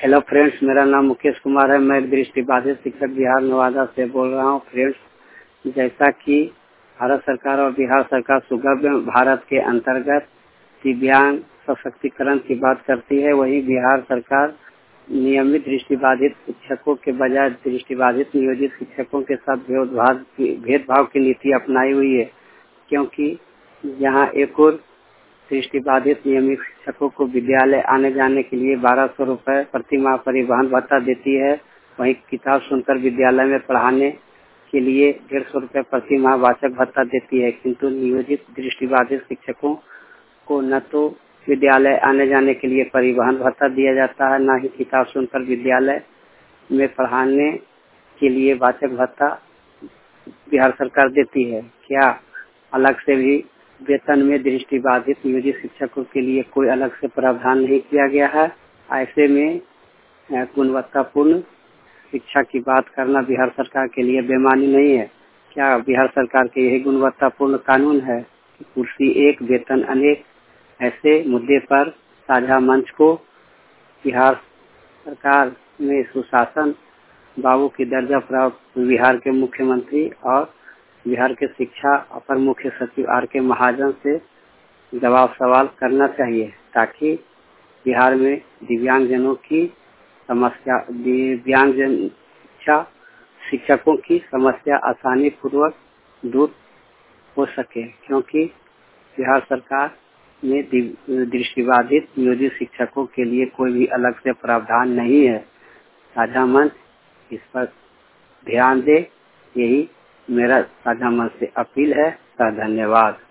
Hello friends, मेरा नाम मुकेश कुमार है। मैं दृष्टिबाधित शिक्षक बिहार नवादा से बोल रहा हूँ। फ्रेंड्स, जैसा कि भारत सरकार और बिहार सरकार सुगम्य भारत के अंतर्गत दिव्यांग सशक्तिकरण की बात करती है, वहीं बिहार सरकार नियमित दृष्टिबाधित शिक्षकों के बजाय दृष्टिबाधित नियोजित शिक्षकों के साथ भेदभाव की नीति अपनाई हुई है। क्योंकि यहाँ एक और दृष्टिबाधित नियमित शिक्षकों को विद्यालय आने जाने के लिए 1200 रुपये प्रति माह परिवहन भत्ता देती है, वहीं किताब सुनकर विद्यालय में पढ़ाने के लिए 150 रुपये प्रति माह वाचक भत्ता देती है। किंतु नियोजित दृष्टिबाधित शिक्षकों को न तो विद्यालय आने जाने के लिए परिवहन भत्ता दिया जाता है, न ही किताब सुनकर विद्यालय में पढ़ाने के लिए वाचक भत्ता बिहार सरकार देती है। क्या अलग से भी वेतन में दृष्टिबाधित नियोजित शिक्षकों के लिए कोई अलग से प्रावधान नहीं किया गया है? ऐसे में गुणवत्तापूर्ण शिक्षा की बात करना बिहार सरकार के लिए बेमानी नहीं है? क्या बिहार सरकार के यही गुणवत्तापूर्ण कानून है कि कुर्सी एक वेतन अनेक? ऐसे मुद्दे पर साझा मंच को बिहार सरकार में सुशासन बाबू की दर्जा प्राप्त बिहार के मुख्यमंत्री और बिहार के शिक्षा अपर मुख्य सचिव आर.के. महाजन से जवाब सवाल करना चाहिए, ताकि बिहार में दिव्यांगजनों की समस्या शिक्षकों की समस्या आसानी पूर्वक दूर हो सके। क्योंकि बिहार सरकार में दृष्टिबाधित नियोजित शिक्षकों के लिए कोई भी अलग से प्रावधान नहीं है। साझा मंच इस पर ध्यान दे, यही मेरा साझा मंच से अपील है। धन्यवाद।